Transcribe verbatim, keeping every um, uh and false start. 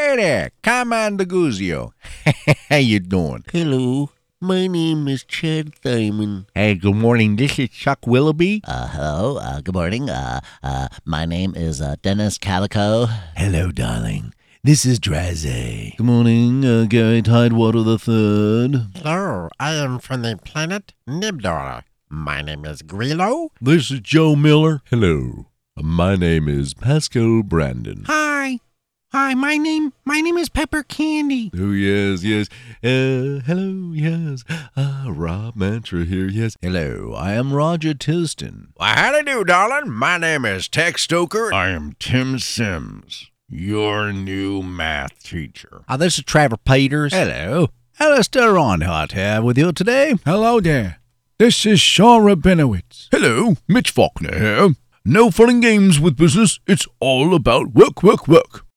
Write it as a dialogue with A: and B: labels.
A: Hey there, Commander Guzio. How you doing?
B: Hello, my name is Chad Thyman.
A: Hey, good morning. This is Chuck Willoughby.
B: Uh, hello, uh, good morning. Uh, uh, my name is uh, Dennis Calico.
C: Hello, darling. This is Draze. Good morning, uh, Gary Tidewater the Third.
D: Hello, I am from the planet Nibdor. My name is Grillo.
C: This is Joe Miller. Hello. My name is Pascal Brandon.
E: Hi. Hi, my name my name is Pepper Candy.
C: Oh, yes, yes. Uh, hello, yes. Uh, Rob Mantra here, yes. Hello, I am Roger Tilston.
A: Well, how do you do, darling? My name is Tex Stoker.
C: I am Tim Sims, your new math teacher.
A: Oh, this is Trevor Peters.
C: Hello. Alistair Ronhart here with you today. Hello there. This is Sean Rabinowitz. Hello, Mitch Faulkner here. No fun and games with business. It's all about work, work, work.